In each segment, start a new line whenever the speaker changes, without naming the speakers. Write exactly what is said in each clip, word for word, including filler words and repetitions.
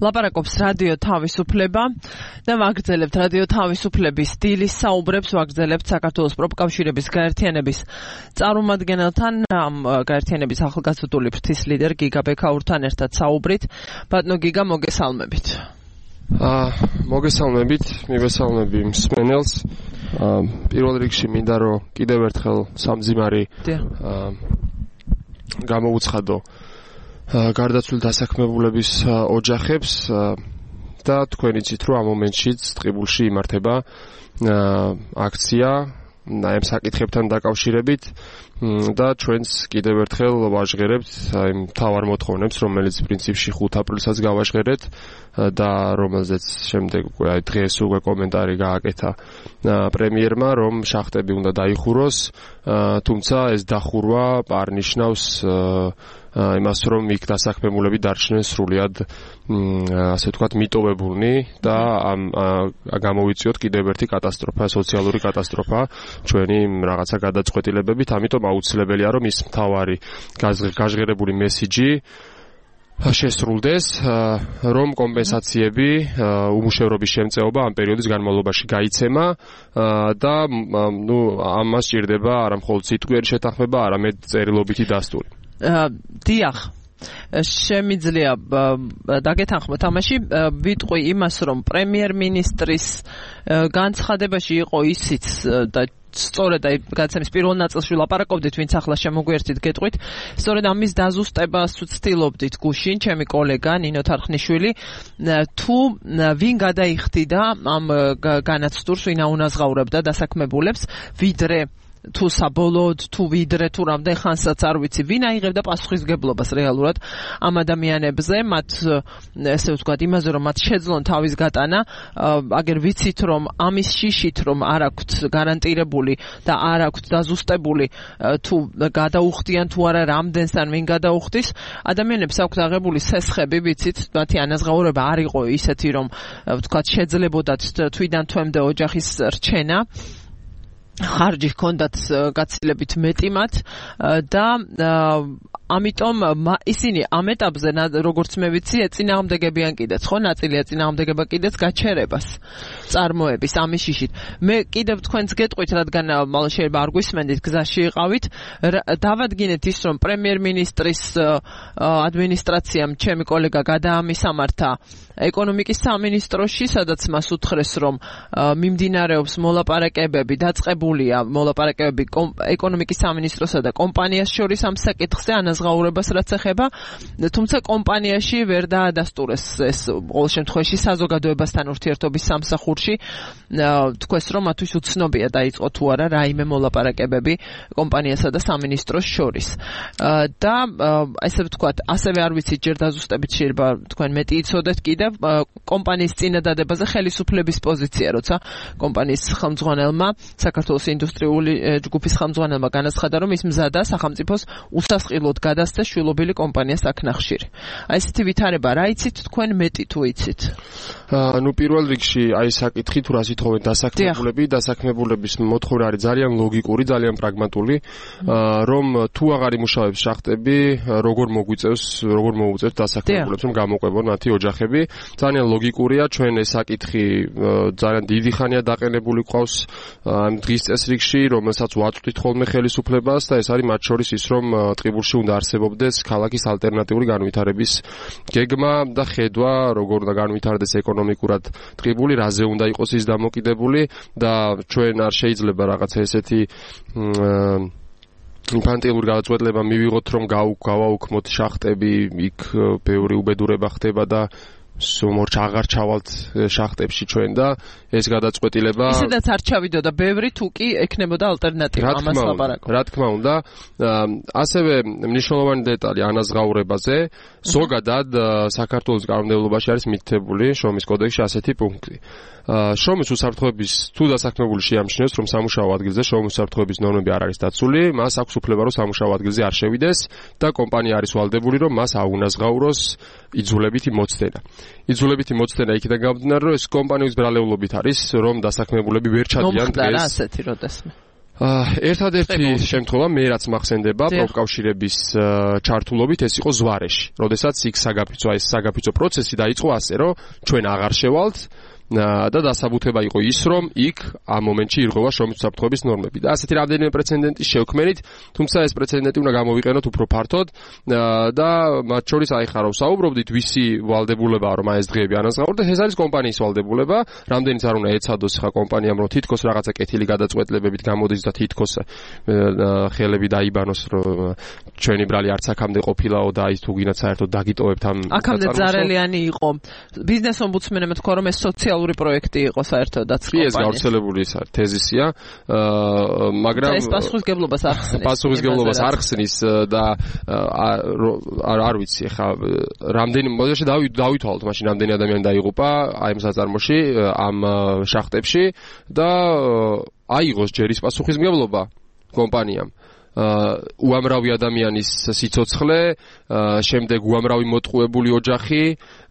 ლაპარაკობს რადიო თავისუფლება და ვაგრძელებთ რადიო თავისუფლების დილის საუბრებს, ვაგრძელებთ საქართველოს პროფკავშირების გაერთიანების წარმომადგენელთან, ამ გაერთიანების ახალგაზრდული ფრთის ლიდერ გიგა ბექაურთან ერთად საუბრით. ბატონო გიგა, მოგესალმებით.
აა მოგესალმებით, მივესალმები მსმენელს. აა პირველ რიგში მინდა რომ კიდევ ერთხელ სამძიმარი აა გამოუცხადო გარდაცვლილ დასაქმებულების ოჯახებს და თქვენ იცით რომ ამ მომენტშიც ტყიბულში იმართება აქცია აი ამ საკითხებთან დაკავშირებით და ჩვენს კიდევ ერთხელ ვაჟღერებთ აი მთავარ მოთხოვნებს, რომელიც პრინციპში ხუთ აპრილსაც გავაჟღერეთ და რომელზეც შემდეგ აი დღეს უკვე კომენტარი გააკეთა პრემიერმა, რომ შახტები უნდა დაიხუროს, თუმცა ეს დახურვა არ ნიშნავს იმას, რომ იქ დასაქმებულები დარჩნენ სრულიად ასე ვთქვათ მიტოვებულნი და ამ გამოვიწიოთ კიდევ ერთი კატასტროფა, სოციალური კატასტროფა ჩვენი რაღაცა გადაწყვეტილებებით, ამიტომ აუცილებელია რომ ის მთავარი გაჟღერებული მესიჯი შესრულდეს, რომ კომპენსაციები, უმუშევრობის შემწეობა ამ პერიოდის განმავლობაში გაიცემა და ნუ ამას სჭირდება არა მხოლოდ სიტყვიერი შეთანხმება, არამედ წერილობითი დასტური.
დიახ, შემიძლია დაგეთანხმოთ ამაში, ვიტყვი იმას, რომ პრემიერ-მინისტრის განცხადებაში იყო ისიც და სწორედ აი გადაცემის პირველ ნაწილში ლაპარაკობდით, ვინც ახლა შემოგვიერთით გეტყვით, სწორედ ამის დაზუსტებას ვცდილობდით გუშინ, ჩემი კოლეგა ნინო თარხნიშვილი, თუ ვინ გადაიხდიდა ამ განაცდურს, ვინ აუნაზღაურებდა დასაქმებულებს, ვიდრე თუ საბოლოოდ, თუ ვიდრე, თუ რამდენ ხანსაც არ ვიცი, ვინ აიღებდა პასუხისმგებლობას რეალურად ამ ადამიანებზე, მათ ესე ვთქვათ, იმაზე, რომ მათ შეძლონ თავის გატანა, აგერ ვიცით, რომ ამის შიშით, რომ არ აქვთ გარანტირებული და არ აქვთ დაზუსტებული, თუ გადაუხდიან, თუ არა რამდენს ან ვინ გადაუხდის, ადამიანებს აქვთ აღებული სესხები, ვიცით, მათი ანაზღაურება არ იყო ისეთი, რომ ვთქვათ, შეძლებოდათ თვიდან თვემდე ოჯახის რჩენა. ხარჯი ჰქონდათ გაცილებით მეტი მათ და ამიტომ ისინი ამ ეტაპზე როგორც მე ვიცი ეწინააღმდეგებიან კიდეც, ხო, ნაწილი ეწინააღმდეგება კიდეც გაჩერებას წარმოების ამის შიშით. მე კიდევ თქვენს გეტყვით, რადგან შეიძლება არ გვისმენდით, გზაში იყავით, დავადგინეთ ის, რომ პრემიერ-მინისტრის ადმინისტრაციამ ჩემი კოლეგა გადაამისამართა ეკონომიკის სამინისტროში, სადაც მას უთხრეს, რომ მიმდინარეობს მოლაპარაკებები, დაწყებულია მოლაპარაკებები ეკონომიკის სამინისტროსა და კომპანიას შორის ამ საკითხზე ანაზღაურებას რაც ეხება, თუმცა კომპანიაში ვერ დაადასტურეს ეს ყოველ შემთხვევაში საზოგადოებასთან ურთიერთობის სამსახურში, თქვეს, რომ მათთვის უცნობია დაიწყო თუ არა რაიმე მოლაპარაკებები კომპანიასა და სამინისტროს შორის. და ესე ვთქვათ, ასევე არ ვიცით ჯერ დაზუსტებით შეიძლება თქვენ მეტი იცოდეთ კიდე კომპანიის წინადადებაზე ხელისუფლების პოზიცია, როცა კომპანიის ხელმძღვანელმა, საქართველოს ინდუსტრიული ჯგუფის ხელმძღვანელმა განაცხადა, რომ ის მზადა სახელმწიფოს უსასყიდლოდ გადასცეს შვილობილი კომპანიას აქნახშირი. აი ესეთი ვითარება რა იცით თქვენ მეტი თუ იცით?
აა ნუ პირველ რიგში აი საკითხი თუ რას ითხოვენ დასაქმებულები, დასაქმებულების მოთხოვნა არის ძალიან ლოგიკური, ძალიან პრაგმატული, რომ თუ აღარ იმუშავებს შახტები, როგორ მოგვიწევს, როგორ მოუწევთ დასაქმებულებს, რომ გამოყვებონ მათი ოჯახები. ძალიან ლოგიკურია, ჩვენ ეს საკითხი ძალიან დიდი ხანია დაყენებული ყავს ამ დღის წესრიგში, რომელსაც ვაწვდით ხოლმე ხელისუფლებას და ეს არის მათ შორის ის, რომ ტყიბულში უნდა არსებობდეს ქალაქის ალტერნატიული განვითარების გეგმა და ხედვა, როგორ უნდა განვითარდეს ეკონომიკურად ტყიბული, რაზე უნდა იყოს ის დამოკიდებული და ჩვენ არ შეიძლება რაღაცა ესეთი ინფანტილური გადაწყვეტილება მივიღოთ, რომ გავაუქმოთ შახტები, იქ ბევრი უბედურება ხდება და სუმორჩ აღარ ჩავალთ შახტებში ჩვენ და ეს გადაწყვეტილება
ისედაც არ ჩავიდო და ბევრი თუ კი ექნებოდა ალტერნატივა ამას ლაპარაკობ.
რა თქმა უნდა, ასევე მნიშვნელოვანი დეტალი ანაზღაურებაზე, ზოგადად საქართველოს კანონმდებლობაში არის მითითებული შრომის კოდექსში ასეთი პუნქტი. შრომის უსაფრთხოების თუ დასაქმებული შეამჩნევს, რომ სამუშაო ადგილზე შრომის უსაფრთხოების ნორმები არ არის დაცული, მას აქვს უფლება, რომ სამუშაო ადგილზე არ შევიდეს და კომპანია არის ვალდებული, რომ მას აუნაზღაუროს იძულებითი მოცდენა. იძულებითი მოცდენა იქიდან გამომდინარე, რომ ეს კომპანიის ბრალეულობით არის, რომ დასაქმებულები ვერ ჩადიან დღეს.
მომხდარა ასეთი როდესმე.
ერთადერთი შემთხვევა მე რაც მახსენდება პროფკავშირების ჩართულობით ეს იყო ზვარეში, როდესაც იქ საგაფიცო ეს საგაფიცო პროცესი დაიწყო ასე რომ ჩვენ აღარ შევალთ და დასაბუთება იყო ის რომ იქ ამ მომენტში ირღვევა შრომის უსაფრთხოების ნორმები და ასეთი რამდენიმე პრეცედენტის შევქმენით, თუმცა ეს პრეცედენტი უნდა გამოვიყენოთ უფრო ფართოდ და მათ შორის აი ხარო საუბრობდით ვისი ვალდებულებაა რომ აი ეს დღეები ანაზღაურდეს, ეს არის კომპანიის ვალდებულება, რამდენიც არ უნდა ეცადოს ხა კომპანიამ რომ თითქოს რაღაცა კეთილი გადაწყვეტილებებით გამოდის და თითქოს ხელები დაიბანოს რომ ჩვენი ბრალი არც აქამდე ყოფილაო და ის თუ გინდათ საერთოდ დაგიტოვებთ ამ
აქამდე ზარელიანი იყო ბიზნეს ომბუდსმენმა თქვა რომ ეს სოციალური პროექტი იყო საერთოდაც კომპანიის.
ეს გავრცელებული თეზისია, მაგრამ
ეს პასუხისგებლობას ახსნის.
პასუხისგებლობას ახსნის და არ არ ვიცი ხა რამდენი მოდაში დავითვალოთ მაშინ რამდენი ადამიანი დაიღუპა აი ამ საწარმოში, ამ შახტებში და აიღოს ჯერ ის პასუხისმგებლობა კომპანიამ. უამრავი ადამიანის სიცოცხლე, შემდეგ უამრავი მოტყუებული ოჯახი,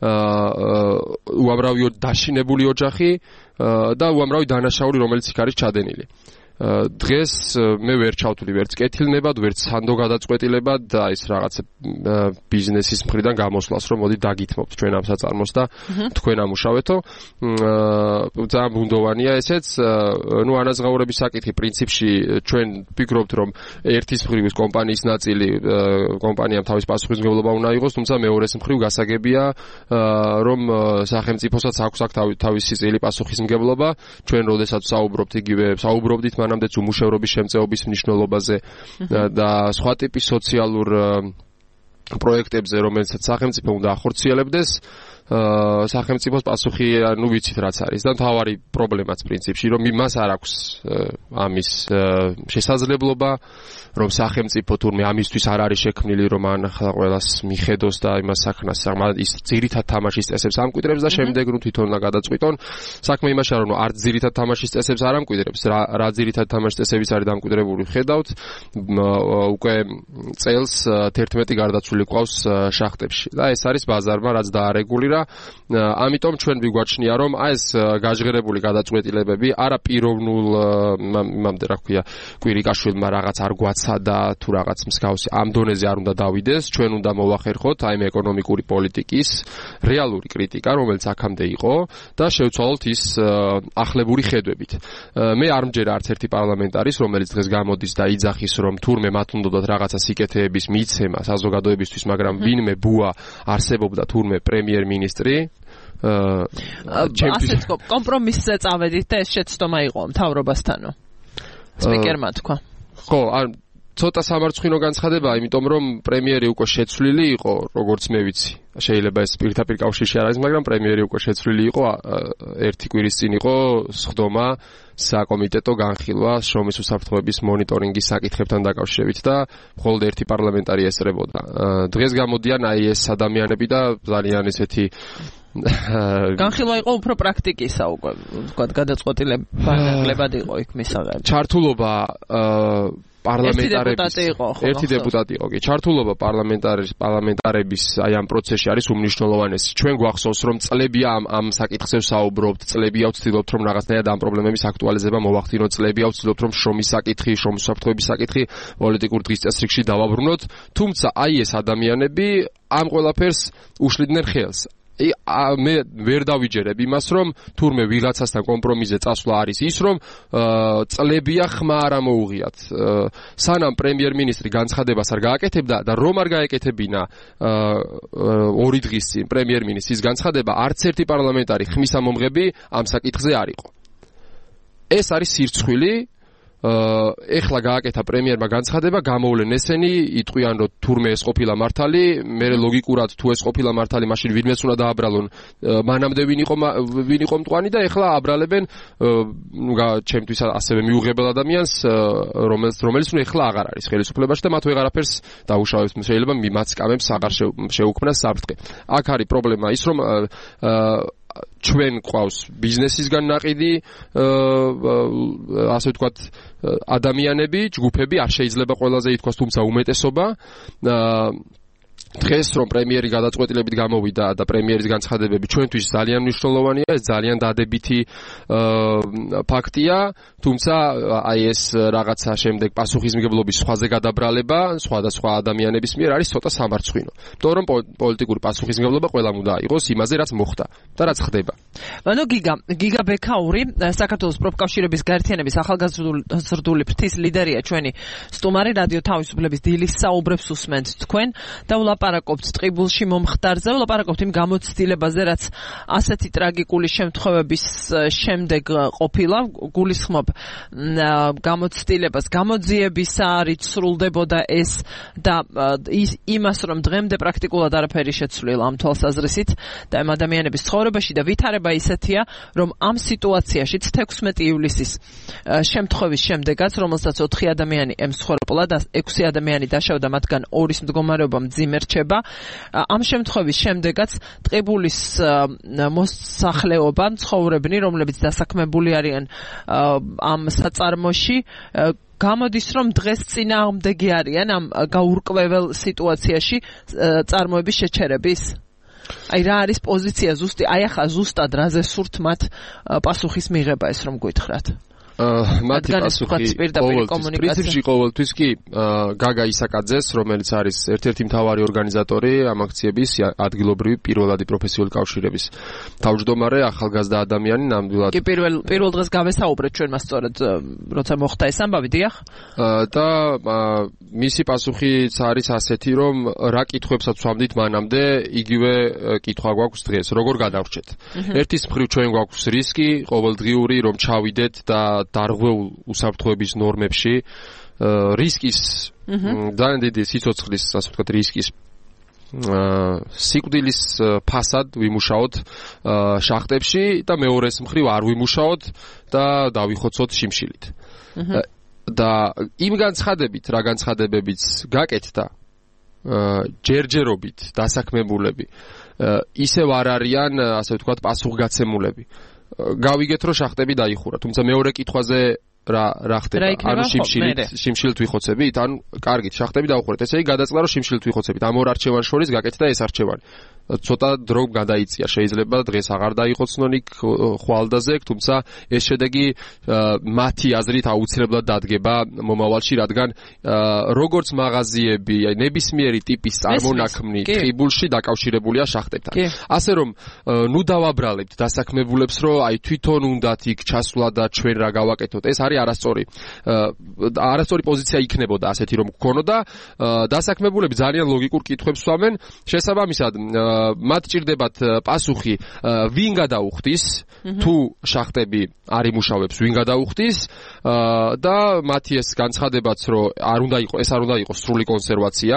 უამრავი დაშინებული ოჯახი და უამრავი დანაშაული, რომელიც იქ არის ჩადენილი. დღეს მე ვერ ჩავთვლი ვერც კეთილნებად, ვერც სანდო გადაწყვეტილებად და ის რაღაც ბიზნესის მხრიდან გამოსვლას, რომ მოდი დაგითმობთ ჩვენ ამ საწარმოს და თქვენ ამუშავეთო. ძალიან ბუნდოვანია ესეც, ნუ ანაზღაურების საკითხი პრინციპში ჩვენ ვფიქრობთ, რომ ერთის მხრივ ის კომპანიის ნაწილი კომპანიამ თავის პასუხისმგებლობა უნდა იყოს, თუმცა მეორეს მხრივ გასაგებია, რომ სახელმწიფოსაც აქვს აქ თავისი წილი პასუხისმგებლობა. ჩვენ როდესაც საუბრობთ იგივე საუბრობდით მანამდეც უმუშევრობის შემწეობის მნიშვნელობაზე და სხვა ტიპის სოციალურ პროექტებზე, რომელსაც სახელმწიფო უნდა ახორციელებდეს, სახელმწიფოს პასუხი, ნუ ვიცით რაც არის და მთავარი პრობლემაც პრინციპში, რომ მას არ აქვს ამის შესაძლებლობა, რომ სახელმწიფო თურმე ამისთვის არ არის შექმნილი, რომ ან ყველას მიხედოს და იმას საქმას ის ძირითად თამაშის წესებს ამკვიდრებს და შემდეგ ნუ თვითონ უნდა გადაწყვიტონ. საქმე იმაშია, რომ არც ძირითად თამაშის წესებს არ ამკვიდრებს, რა რა ძირითად თამაშის წესებიც არის დამკვიდრებული, ხედავთ, უკვე წელს თერთმეტი გარდაცვლილი ყავს შახტებში და ეს არის ბაზარმა, რაც დაარეგულირა. ამიტომ ჩვენ ვიგვაჩნია, რომ აი ეს გაჟღერებული გადაწყვეტილებები არა პიროვნულ იმამდე რა ქვია, კვირიკაშვილმა რაღაც არ გვაცა და თუ რაღაც მსგავსი ამ დონეზე არ უნდა დავიდეს, ჩვენ უნდა მოვახერხოთ აი მე ეკონომიკური პოლიტიკის რეალური კრიტიკა, რომელიც აქამდე იყო და შევცვალოთ ის ახლებური ხედვებით. მე არ მჯერა არც ერთი პარლამენტარის, რომელიც დღეს გამოდის და იძახის, რომ თურმე მათ უნდათ რაღაცა სიკეთეების მიცემა საზოგადოებისთვის, მაგრამ ვინმე ბუა არსებობდა თურმე პრემიერ-მინისტრი
ასე თქო, კომპრომისზე წავედით და ეს შეცდომა იყო მთავრობასთანო. სპიკერმა თქვა.
ხო, არ ცოტა სამარცხვინო განცხადება, იმიტომ რომ პრემიერი უკვე შეცვლილი იყო, როგორც მე ვიცი. შეიძლება ეს პირდაპირ კავშირში არ არის, მაგრამ პრემიერი უკვე შეცვლილი იყო, ერთი კვირის წინ იყო სხდომა საკომიტეტო განხილვა შრომის უსაფრთხოების მონიტორინგის საკითხებთან დაკავშირებით და მხოლოდ ერთი პარლამენტარი ესწრებოდა. დღეს გამოდიან აი ეს ადამიანები და ძალიან ესეთი
განხილვა იყო უფრო პრაქტიკისა უკვე, ვთქვათ, გადაწყვეტილებად იყო იქ მისაღები.
ჩართულობა პარლამენტარების
ერთი
დეპუტატი იყო კი. ჩართულობა პარლამენტარების აი ამ პროცესში არის უმნიშვნელოვანესი. ჩვენ გვახსოვს, რომ წლებია ამ ამ საკითხზე ვსაუბრობთ, წლებია ვცდილობთ, რომ რაღაცნაირად ამ პრობლემების აქტუალიზება მოვახდინოთ, წლებია ვცდილობთ, რომ შრომის საკითხი, შრომის უსაფრთხოების საკითხი პოლიტიკურ დღის წესრიგში დავაბრუნოთ, თუმცა აი ეს ადამიანები ამ ყველაფერს უშლიდნენ ხელს. მე ვერ დავიჯერებ იმას, რომ თურმე ვიღაცასთან კომპრომისზე წასვლა არის ის, რომ წლებია ხმა არ ამოუღიათ. სანამ პრემიერ-მინისტრი განცხადებას არ გააკეთებდა და რომ არ გაეკეთებინა ორი დღის წინ პრემიერ-მინისტრის განცხადება, არც ერთი პარლამენტარი ხმის ამომღები ამ საკითხზე არ იყო. ეს არის სირცხვილი. ეხლა გააკეთა პრემიერმა განცხადება, გამოვლენ ესენი, იტყვიან, რომ თურმე ეს ყოფილა მართალი, მე ლოგიკურად თუ ეს ყოფილა მართალი, მაშინ ვინმეც უნდა დააბრალონ, მანამდე ვინ იყო ვინ იყო მტვანი და ეხლა აბრალებენ, ნუ ჩემთვის ასევე მიუღებელ ადამიანს, რომელიც რომელიც ნუ ეხლა აღარ არის ხელისუფლებაში და მათ ვეღარაფერს დაუშავებს, შეიძლება მიმაც კამებს აღარ შეუქმნას საფრთხე. აქ არის პრობლემა ის, რომ ჩვენ ყავს ბიზნესისგან ნაყიდი, ასე ვთქვათ, ადამიანები, ჯგუფები, არ შეიძლება ყველაზე ითქვას, თუმცა უმეტესობა დღეს რომ პრემიერი გადაწყვეტილებით გამოვიდა და პრემიერის განცხადებები ჩვენთვის ძალიან მნიშვნელოვანია, ეს ძალიან დადებითი ფაქტია, თუმცა აი ეს რაღაცა შემდეგ პასუხისმგებლობის სხვაზე გადაბრალება სხვადასხვა ადამიანების მიერ არის ცოტა სამარცხვინო. იმიტომ რომ პოლიტიკური პასუხისმგებლობა ყველამ უნდა აიღოს იმაზე, რაც მოხდა და რაც ხდება.
ანუ გიგა, გიგა ბექაური, საქართველოს პროფკავშირების გაერთიანების ახალგაზრდული ფრთის ლიდერია ჩვენი სტუმარი, რადიო თავისუფლების დილის საუბრებს უსმენთ თქვენ და ვლაპარაკობთ ტყიბულში მომხდარზე, ვლაპარაკობთ იმ გამოცდილებაზე, რაც ასეთი ტრაგიკული შემთხვევების შემდეგ ყოფილა, გულისხმობ გამოცდილებას, გამოძიებისა რით სრულდებოდა ეს და იმას, რომ დღემდე პრაქტიკულად არაფერი შეცვლილა ამ თვალსაზრისით და ამ ადამიანების ცხოვრებაში და ვითარება ისეთია, რომ ამ სიტუაციაშიც თექვსმეტი ივლისის შემთხვევის შემდეგაც, რომელსაც ოთხი ადამიანი ემსხვერპლა და ექვსი ადამიანი დაშავდა, მათგან ორის მდგომარეობა მძიმე რჩება. ამ შემთხვევის შემდეგაც ტყიბულის მოსახლეობა, მცხოვრებნი, რომლებიც დასაქმებული არიან ამ საწარმოში, გამოდის, რომ დღეს წინააღმდეგი არიან ამ გაურკვეველ სიტუაციაში წარმოების შეჩერების. აი რა არის პოზიცია ზუსტი, აი ახლა ზუსტად რაზე სურთ მათ პასუხის მიღება, ეს რომ გითხრათ.
მათი პასუხი პრინციპში ყოველთვის კი გაგა ისაკაძეს, რომელიც არის ერთ-ერთი მთავარი ორგანიზატორი ამ აქციების ადგილობრივი პირველადი პროფესიული კავშირების თავმჯდომარე, ახალგაზრდა ადამიანი ნამდვილად.
კი პირველ პირველ დღეს გავესაუბრეთ ჩვენმა სწორედ როცა მოხდა ეს ამბავი, დიახ?
და მისი პასუხიც არის ასეთი, რომ რა კითხვებსაც ვამდით მანამდე, იგივე კითხვა გვაქვს დღეს, როგორ გადავრჩეთ. ერთის მხრივ ჩვენ გვაქვს რისკი ყოველდღიური, რომ ჩავიდეთ და დარღვეულ უსაფრთხოების ნორმებში, რისკის ძალიან დიდი სიცოცხლის, ასე ვთქვათ, რისკის სიკვდილის ფასად ვიმუშაოთ შახტებში და მეორეს მხრივ არ ვიმუშაოთ და დავიხოცოთ შიმშილით. და იმ განცხადებით, რა განცხადებებიც გაკეთდა, ჯერჯერობით დასაქმებულები ისევ არ არიან, ასე ვთქვათ, პასუხგაცემულები. გავიგეთ, რომ შახტები დაიხურა, თუმცა მეორე კითხვაზე რა რა ხდება? ანუ შიმშილით, შიმშილით ვიხოცებით, ანუ კარგით, შახტები დაუხურეთ. ესე იგი გადაწყდა, რომ შიმშილით ვიხოცებით. ამ ორ არჩევანს შორის გაკეთდა ეს არჩევანი. ცოტა დრო გადაიწია, შეიძლება დღეს აღარ დაიხოცნონ იქ ხვალდაზე, თუმცა ეს შედეგი მათი აზრით აუცილებლად დადგება მომავალში, რადგან როგორც მაღაზიები, აი ნებისმიერი ტიპის წარმონაქმნი ტყიბულში დაკავშირებულია შახტებთან. ასე რომ ნუ დავაბრალებთ დასაქმებულებს, რომ აი თვითონ უნდათ იქ ჩასვლა და ჩვენ რა გავაკეთოთ. ეს არის არასწორი არასწორი პოზიცია იქნებოდა ასეთი რომ გქონოდა. დასაქმებულები ძალიან ლოგიკურ კითხვებს სვამენ, შესაბამისად მათ ჭირდებათ პასუხი, ვინ გადაუხდის, თუ შახტები არ იმუშავებს, ვინ გადაუხდის და მათი ეს განცხადებაც, რომ არ უნდა იყოს, ეს არ უნდა იყოს სრული კონსერვაცია,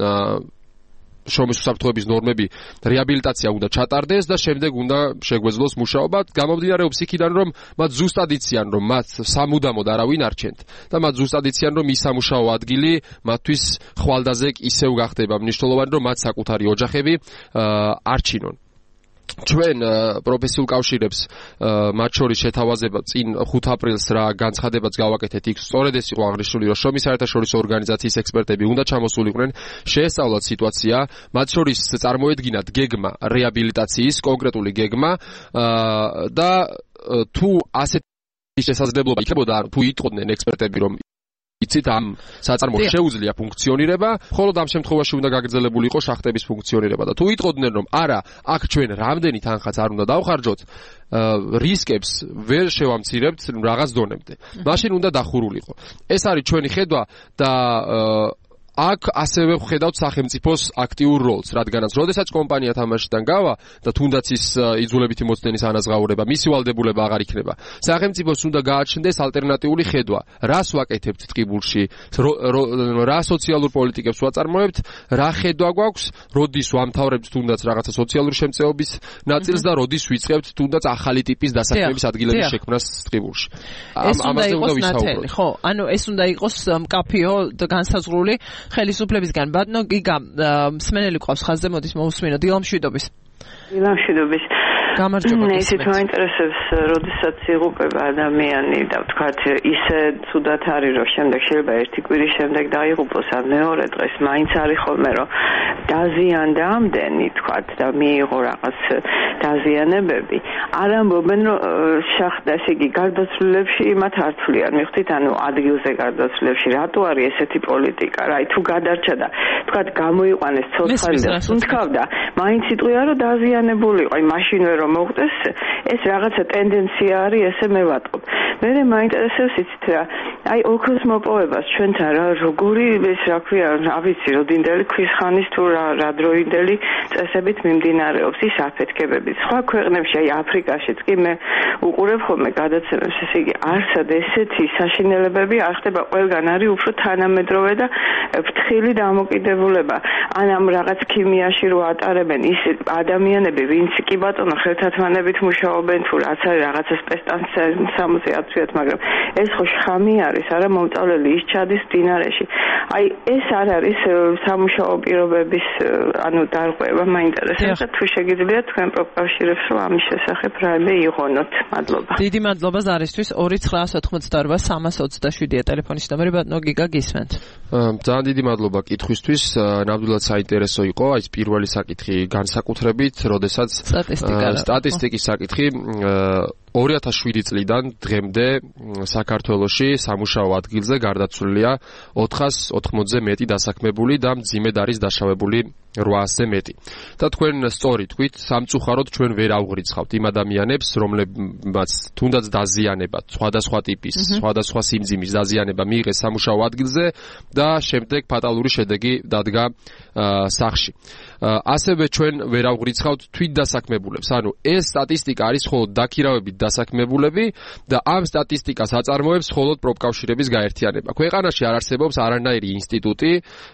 შრომის უსაფრთხოების ნორმები, რეაბილიტაცია უნდა ჩატარდეს და შემდეგ უნდა შეგვეძლოს მუშაობა. გამომდინარეობს იქიდან, რომ მათ ზუსტად იციან, რომ მათ სამუდამოდ არავინ არჩენთ და მათ ზუსტად იციან, რომ ის სამუშაო ადგილი მათთვის ხვალდაზე ისევ გახდება მნიშვნელოვანი, რომ მათ საკუთარი ოჯახები არჩინონ. ჩვენ პროფესიულ კავშირებს მათ შორის შეთავაზება წინ ხუთ აპრილს რა განცხადებაც გავაკეთეთ, იქ სწორედ ეს იყო აღნიშნული, რომ შრომის საერთაშორისო ორგანიზაციის ექსპერტები უნდა ჩამოსულიყვნენ, შეესწავლათ სიტუაცია, მათ შორის წარმოედგინათ გეგმა რეაბილიტაციის, კონკრეტული გეგმა და თუ ასეთი შესაძლებლობა იქნებოდა, თუ იტყოდნენ ექსპერტები, რომ იცით ამ საწარმოს შეუძლია ფუნქციონირება, ხოლო ამ შემთხვევაში უნდა გაგრძელებული იყოს შახტების ფუნქციონირება და თუ იტყოდნენ, რომ არა, აქ ჩვენ რამდენი თანხაც არ უნდა დავხარჯოთ, რისკებს ვერ შევამცირებთ რაღაც დონემდე. მაშინ უნდა დახურულიყო. ეს არის ჩვენი ხედვა და აქ ასევე ვხედავთ სახელმწიფოს აქტიურ როლს, რადგანაც როდესაც კომპანია თამაშიდან გავა და თუნდაც ის იძულებითი მოცდენის ანაზღაურება, მისი ვალდებულება აღარ იქნება. სახელმწიფოს უნდა გააჩნდეს ალტერნატიული ხედვა. რას ვაკეთებთ ტყიბულში, რა სოციალურ პოლიტიკებს ვაწარმოებთ, რა ხედვა გვაქვს, როდის ვამთავრებთ თუნდაც რაღაცა სოციალური შემწეობის ნაწილს და როდის ვიწყებთ თუნდაც ახალი ტიპის დასაქმების ადგილების შექმნას ტყიბულში.
ამაზე უნდა ვისაუბროთ. ხო, ანუ ეს უნდა იყოს მკაფიო და განსაზღვრული ხელისუფლებისგან. ბატონო გიგა, მსმენელი ყავს ხაზზე, მოდით მოусმინოთ. დილამშვიდობის.
დილამშვიდობის.
გამარჯობა.
ისიც მაინტერესებს, როდესაც იღუპება ადამიანი და ვთქვათ, ისე ცუდად არის, რომ შემდეგ შეიძლება ერთი კვირის შემდეგ დაიღუპოს, ან მეორე დღეს მაინც არის ხოლმე, რომ დაზიანდა ამდენი, ვთქვათ, და მიიღო რაღაც დაზიანებები. არ ამბობენ, რომ შახდა, ესე იგი, გარდაცვლილებში მათ არ თვლიან, მიხვდით, ანუ ადგილზე გარდაცვლილებში, რატო არის ესეთი პოლიტიკა, რა, თუ გადარჩა და ვთქვათ, გამოიყვანეს ცოცხალი და სუნთქავდა, მაინც იტყვია, რომ დაზიანებული იყო, აი მაშინვე რომ მოხდეს, ეს რაღაცა ტენდენცია არის, ესე მე ვატყობ. მე მაინტერესებს იცით რა, აი ოქროს მოპოვებას ჩვენთან რა, როგორი ეს რა ქვია, რა ვიცი, როდინდელი ქვის ხანის თუ რა, რა დროინდელი წესებით მიმდინარეობს ის აფეთქებები. სხვა ქვეყნებში, აი აფრიკაშიც კი მე უყურებ ხოლმე გადაცემებს, ესე იგი, არსად ესეთი საშინელებები არ ხდება, ყველგან არის უფრო თანამედროვე და ფრთხილი დამოკიდებულება. ან ამ რაღაც ქიმიაში რო ატარებენ ის ადამიანები, ვინც კი ბატონო ხელთათმანებით მუშაობენ თუ რაც არის რაღაცა სამოცი ათვიათ, მაგრამ ეს ხო შხამი არის, არა მომწავლელი ის ჩადის მდინარეში. აი ეს არ არის სამუშაო პირობების ანუ დარღვევა, მაინტერესებს და თუ შეგიძლიათ თქვენ პროფკავშირებს რომ ამის შესახებ რაიმე იღონოთ. მადლობა.
დიდი მადლობა ზარისთვის. ორი ცხრა ოთხმოცდაორ სამას ოცდაშვიდია ტელეფონის ნომერი, ბატონო გიგა გისმენთ.
ძალიან დიდი მადლობა კითხვისთვის. ნამდვილად საინტერესო იყო აი ეს პირველი საკითხი განსაკუთრებით, როდესაც სტატისტიკის საკითხი ორი ათას შვიდი წლიდან დღემდე საქართველოში სამუშაო ადგილზე გარდაცვლილია ოთხას ოთხმოცზე მეტი დასაქმებული და მძიმედ არის დაშავებული რვაასზე მეტი. და თქვენ სწორი თქვით, სამწუხაროდ ჩვენ ვერ ავღრიცხავთ იმ ადამიანებს, რომლებმაც თუნდაც დაზიანება, სხვადასხვა ტიპის, სხვადასხვა სიმძიმის დაზიანება მიიღეს სამუშაო ადგილზე და შემდეგ ფატალური შედეგი დადგა სახლში. ასევე ჩვენ ვერ ავღრიცხავთ თვითდასაქმებულებს. ანუ ეს სტატისტიკა არის მხოლოდ დაქირავებით დასაქმებულები და ამ სტატისტიკას აწარმოებს მხოლოდ პროფკავშირების გაერთიანება. ქვეყანაში არ არსებობს არანაირი ინსტიტუტი,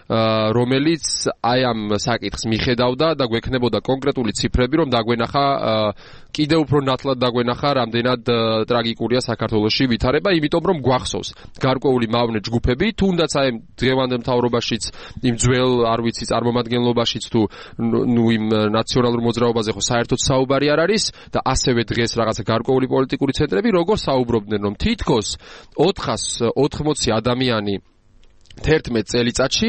რომელიც აი ამ საკითხს მიხედავდა და გვექნებოდა კონკრეტული ციფრები, რომ დაგვენახა კიდევ უფრო ნათლად დაგვენახა, რამდენად ტრაგიკულია საქართველოში ვითარება, იმიტომ რომ გვახსოვს გარკვეული მავნე ჯგუფები, თუნდაც აი დღევანდელ მთავრობაშიც, იმ ძველ, არ ვიცი, წარმომადგენლობაშიც თუ ნუ იმ ნაციონალურ მოძრაობაზე ხო საერთოდ საუბარი არ არის და ასევე დღეს რაღაცა გარკვეული პოლიტიკური ცენტრები როგორ საუბრობდნენ, რომ თითქოს ოთხას ოთხმოცი ადამიანი თერთმეტ წელიწადში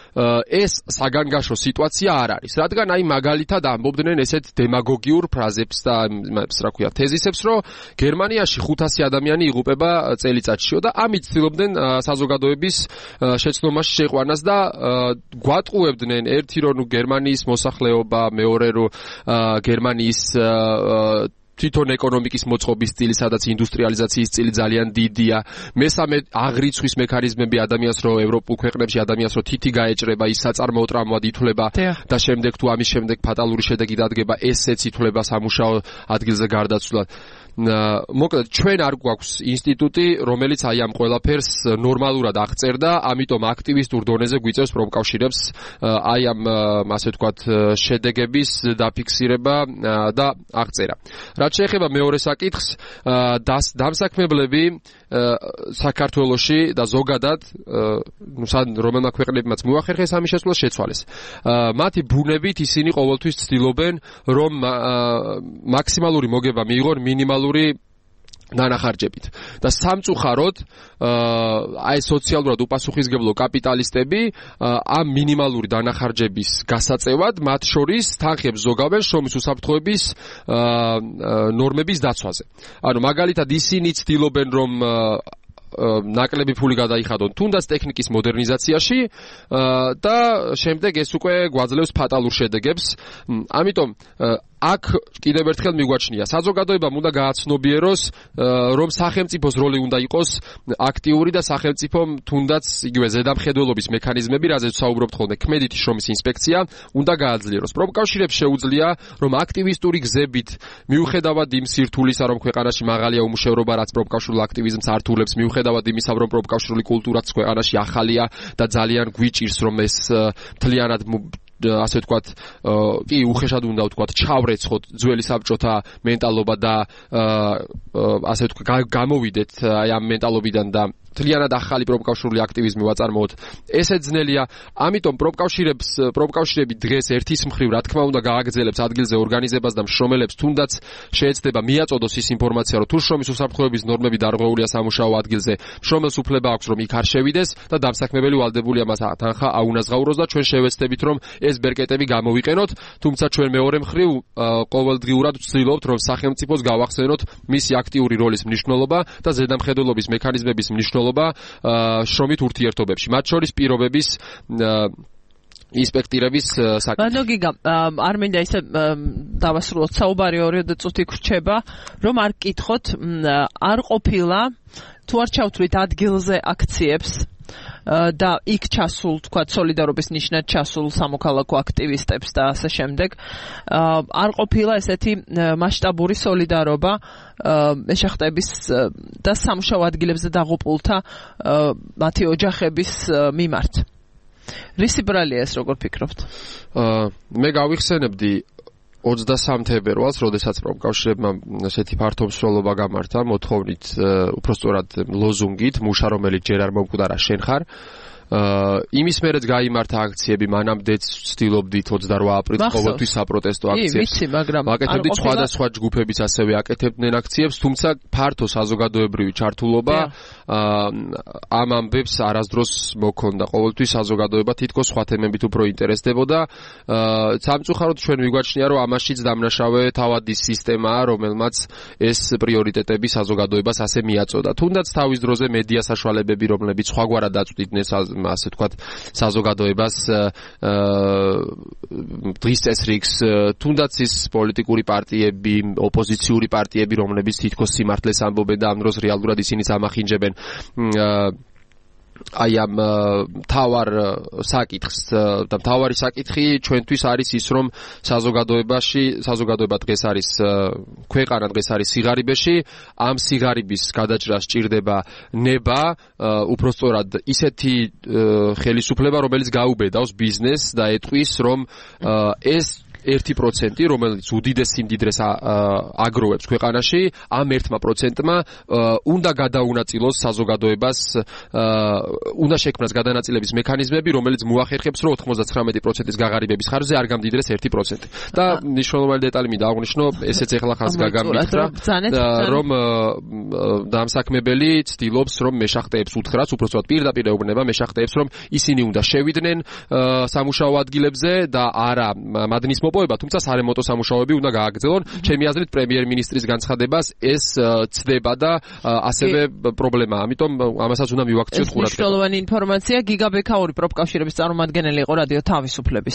ეს საგანგაშო სიტუაცია არ არის. რადგან აი მაგალითად ამბობდნენ ესეთ დემაგოგიურ ფრაზებს და რა ქვია თეზისებს, რომ გერმანიაში ხუთასი ადამიანი იღუპება წელიწადშიო და ამით ცდილობდნენ საზოგადოების შეცდომაში შეყვანას და გვატყუებდნენ ერთი რომ გერმანიის მოსახლეობა, მეორე რომ გერმანიის თვითონ ეკონომიკის მოწყობის სტილი, სადაც ინდუსტრიალიზაციის სტილი ძალიან დიდია. მესამე აღრიცხვის მექანიზმები ადამიანს, რომ ევროპულ ქვეყნებში ადამიანს რომ თითი გაეჭრება, ის საწარმოო ტრამვად ითვლება და შემდეგ თუ ამის შემდეგ ფატალური შედეგი დადგება, ესეც ითვლება სამუშაო ადგილზე გარდაცვლად. მოკლედ ჩვენ არ გვაქვს ინსტიტუტი, რომელიც აი ამ ყველაფერს ნორმალურად აღწერდა, ამიტომ აქტივისტურ დონეზე გვიწევს პროფკავშირებს აი ამ ასე ვთქვათ შედეგების დაფიქსირება და აღწერა. რაც შეეხება მეორე საკითხს, დამსაქმებლები საქართველოში და ზოგადად, ნუ სად რომელმა ქვეყნებმაც მოახერხეს ამის შესწვლა შეცვალეს. მათი ბუნებით ისინი ყოველთვის ცდილობენ, რომ მაქსიმალური მოგება მიიღონ მინიმალური დანახარჯებით. და სამწუხაროდ აი სოციალურად უპასუხისმგებლო კაპიტალისტები ამ მინიმალური დანახარჯების გასაწევად მათ შორის თანხებს ზოგავენ შრომის უსაფრთხოების ნორმების დაცვაზე. ანუ მაგალითად ისინი ცდილობენ რომ ნაკლები ფული გადაიხადონ თუნდაც ტექნიკის მოდერნიზაციაში და შემდეგ ეს უკვე გვაძლევს ფატალურ შედეგებს. ამიტომ აქ კიდევ ერთხელ მიგვაჩნია, საზოგადოებამ უნდა გააცნობიეროს, რომ სახელმწიფოს როლი უნდა იყოს აქტიური და სახელმწიფომ თუნდაც იგივე ზედამხედველობის მექანიზმები, რაზეც საუბრობთ ხოლმე, ქმედითი შრომის ინსპექცია უნდა გააძლიეროს. პროფკავშირებს შეუძლია, რომ აქტივისტური გზებით, მიუხედავად იმ სირთულისა, რომ ქვეყანაში მაღალია უმუშევრობა, რაც პროფკავშირულ აქტივიზმს ართულებს, მიუხედავად იმისა, რომ პროფკავშირული კულტურაც ქვეყანაში ახალია და ძალიან გვიჭირს, რომ ეს მთლიანად ასე ვთქვათ, კი უხეშად უნდა ვთქვათ, ჩავრეცხოთ ძველი საბჭოთა მენტალობა და ასე ვთქვათ, გამოვიდეთ აი ამ მენტალობიდან და თლიანად ახალი პროფკავშირული აქტივიზმი ვაწარმოოთ. ესე ძნელია, ამიტომ პროფკავშირებს პროფკავშირები დღეს ერთის მხრივ რა თქმა უნდა გააგრძელებს ადგილზე ორგანიზებას და მშრომელებს თუნდაც შეეცდება მიაწოდოს ის ინფორმაცია, რომ თუ შრომის უსაფრთხოების ნორმები დარღვეულია სამუშაო ადგილზე, მშრომელს უფლება აქვს რომ იქ არ შევიდეს და დამსაქმებელი ვალდებულია მას თანხა აუნაზღაუროს და ჩვენ შევეცდებით რომ ეს ბერკეტები გამოვიყენოთ, თუმცა ჩვენ მეორე მხრივ ყოველდღიურად ვცდილობთ რომ სახელმწიფოს გავახსენოთ მისი აქტიური როლის მნიშვნელობა და ზედამხედველობის მექანიზმების მნიშვნელობა შრომით ურთიერთობებში, მათ შორის პირობების ინსპექტირების საკითხი.
ბანო გიგა, არ მინდა ისე დავასრულოთ საუბარი ორიოდე წუთი გრჩება, რომ არ გკითხოთ, არ ყოფილა თუ არ ჩავთვლით ადგილზე აქციებს და იქ ჩასულ, თქვა, სოლიდარობის ნიშნად ჩასულ სამოქალაქო აქტივისტებს და ასე შემდეგ. არ ყოფილა ესეთი მასშტაბური სოლიდარობა მეშახტების და სამუშაო ადგილებზე დაღუპულთა მათი ოჯახების მიმართ. რისი ბრალია ეს, როგორ ფიქრობთ?
მე გავიხსენებდი ოცდასამ თებერვალს, როდესაც პროფკავშირებმა ესეთი ფართო მსვლელობა გამართა, მოთხოვნით, უпростоრად ლოზუნგით, მუშა რომელიც ჯერ არ მომკვდარა შენ ხარ. იმის მერეც გაიმართა აქციები, მანამდეც ვცდილობდით ოცდარვა აპრილს ყოველთვის საპროტესტო აქციებს.
ვიცი, მაგრამ
აკეთებდით სხვადასხვა ჯგუფებიც ასევე აკეთებდნენ აქციებს, თუმცა ფართო საზოგადოებრივი ჩართულობა ამ ამბებს არასდროს მოქონდა. ყოველთვის საზოგადოება თითქოს სხვა თემებით უფრო ინტერესდებოდა. სამწუხაროდ ჩვენ მიგვაჩნია, რომ ამაშიც დამნაშავე თავადი სისტემაა, რომელმაც ეს პრიორიტეტები საზოგადოებას ასე მიაწოდა. თუნდაც თავის დროზე მედია საშუალებები, რომლებიც სხვაგვარად აწვდიდნენ ასე თქვათ საზოგადოებას დღის წესრიგს, თუნდაც ის პოლიტიკური პარტიები, ოპოზიციური პარტიები, რომლებიც თითქოს სიმართლეს ამბობენ და ამ დროს რეალურად ისინიც ამახინჯებენ აი ამ თავარ საკითხს და თავარი საკითხი ჩვენთვის არის ის, რომ საზოგადოებაში, საზოგადოება დღეს არის ქვეყანა დღეს არის სიღარიბეში, ამ სიღარიბის გადაჭრას სჭირდება ნება, უпростоრად ისეთი ხელისუფლება, რომელიც გაუბედავს ბიზნესს და ეტყვის, რომ ეს ერთი პროცენტი, რომელიც უდიდეს სიმდიდრეს აგროვებს ქვეყანაში, ამ ერთმა პროცენტმა უნდა გადაუნაწილოს საზოგადოებას, უნდა შექმნას გადანაწილების მექანიზმები, რომელიც მოახერხებს, რომ ოთხმოცდათვრამეტი პროცენტის გაღარიბების ხარჯზე არ გამდიდრეს ერთი პროცენტი. და მნიშვნელოვანი დეტალი მინდა აღვნიშნო, ესეც ეხლა ხაზ გაგამიქრა, რომ დამსაქმებელი ცდილობს, რომ მეშახტეებს უთხრას, უпростоრად პირდაპირ ეუბნება მეშახტეებს, რომ ისინი უნდა შევიდნენ სამუშაო ადგილებზე და არა მადნის თუმცა სარემონტო სამუშაოები უნდა გააგრძელონ. ჩემი აზრით პრემიერ-მინისტრის განცხადებას ეს ცდება და ასევე პრობლემაა. ამიტომ ამასაც უნდა მივაქციოთ ყურადღება.
მნიშვნელოვანი ინფორმაცია. გიგა ბექაური პროფკავშირების წარმომადგენელი იყო რადიო თავისუფლების